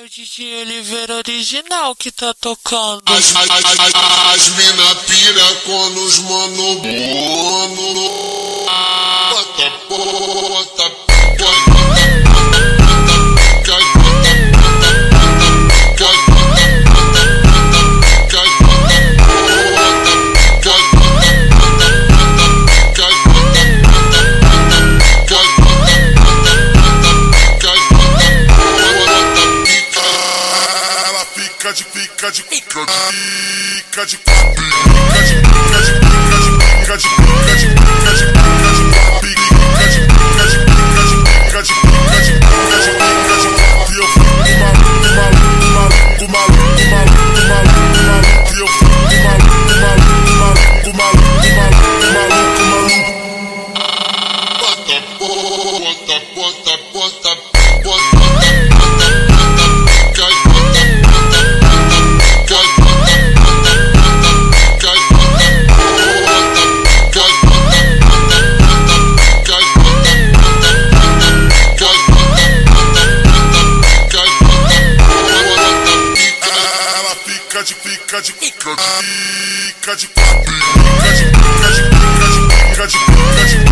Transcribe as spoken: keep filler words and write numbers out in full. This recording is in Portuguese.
o D J Oliveira original que tá tocando. As, as, as, as mina pira quando os mano bono. Bota, bota, bota. Fica de fica de fica de fica de fica de fica de fica de fica de fica de fica de fica de fica de fica de e eu fico maluco, maluco, maluco, maluco, maluco, maluco, e eu fico maluco, maluco, maluco, maluco, maluco, maluco. Bota, bota, bota, bota, bota. Fica de fica de fica de fica de fica de fica de fica de fica de